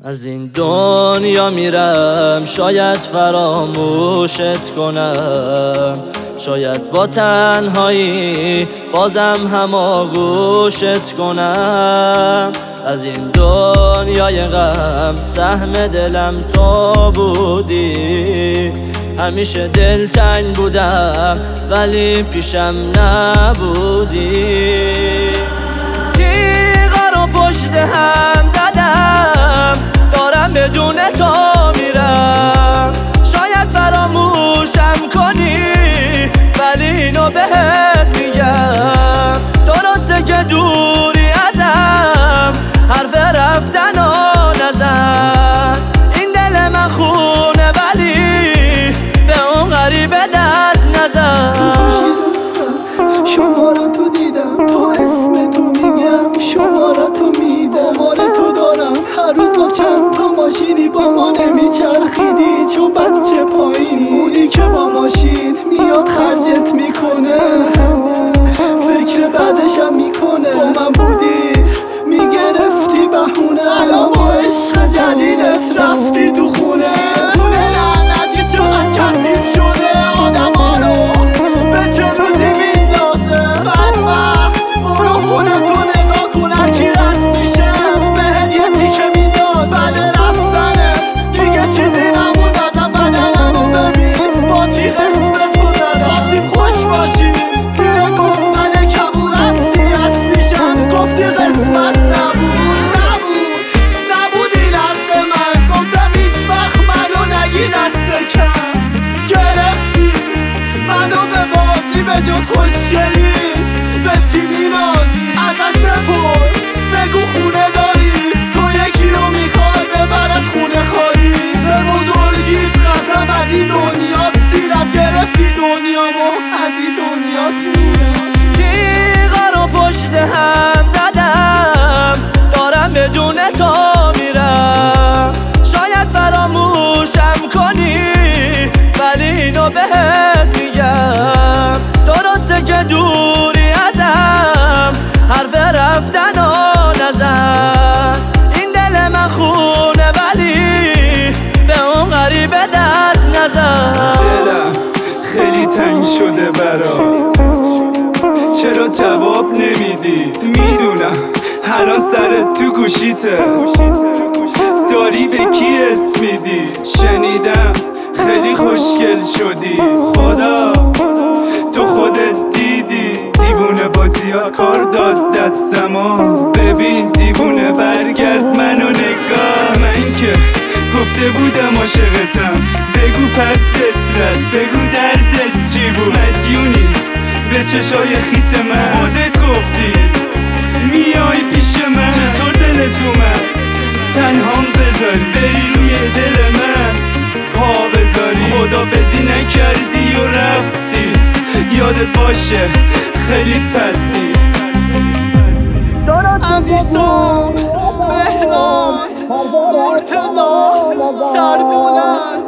از این دنیا میرم شاید فراموشت کنم، شاید با تنهایی بازم هماغوشت کنم. از این دنیای غم سهم دلم تو بودی، همیشه دلتنگ بودم ولی پیشم نبودی. تیغا رو پشت هم زدم، دارم بدون تو میرم. شاید فراموشم کنی ولی اینو بهت میگم، درسته که دوری ازم حرف رفتن و نزن. این دل من خونه ولی به اون غریبه دست نزن. شما را تو دیدم، تو اسم تو میگم، شما را تو میدم، مال تو دارم. هر روز با چند تا ماشینی با ما نمیچرخیدی، چون بچه پایینی. اونی که با ماشین میاد خرجت میکنه، فکر بعدشم میکنه. با من بودی میگرفتی بهونه، الان با عشق جدیدت رفتی تو خونه. خونه لعنتی چقدر کثیف شده آدم ها رو به چه روزی میندازه. بدبخت برو خونه تو نگاه کن، هرکی رد میشه بهت یه تیکه میداد. بعد رفتنه دیگه چیزی نموند ازم، بدنمو ببین با تیغ اسمت رو زدم. رفتیم خوش باشی زیر گفتن کبور، رفتی از میشم گفتی قسمت نبودی نزد من. گفتم هیچ وقت منو نگی دست کم، گرفتی منو به بازی به جز خوشگلی. به چی میراز ازش بپرس، بگو خونه داری تو یکی رو میخوای ببرد خونه خالی. به بزرگیت قسم از این دنیات سیرم، گرفتی دنیامو از این دنیات میرم. تیغا رو پشت هم زدم، دارم بدون تو میرم. شاید فراموشم کنی ولی اینو بهت میگم، درسته که دوری ازم حرف رفتن و نزن. این دل من خونه ولی به اون غریبه دست نزن. دلم خیلی تنگ شده برات، چرا جواب نمیدی؟ میدونم الان سرت تو گوشیته، داری به کی اسم میدی؟ شنیدم خیلی خوشگل شدی، خدا تو خودت دیدی. دیوونه با زیاد کار داد دستما، ببین دیوونه برگرد منو نگاه. من که گفته بودم عاشقتم، بگو پس دترت، بگو دردت چی بود. مدیونی به چشای خیس من، خودت گفتی میای پیش من. چطور دلت اومد تنهام بذاری، بری روی دل من پا بذاری. خدابزی نکردی و رفتی، یادت باشه خیلی پسی. امیرسام، مهران، مرتضی، سربلند،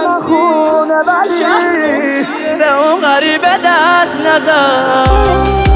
تنظیم، شهر به اون غریبه دست نزن.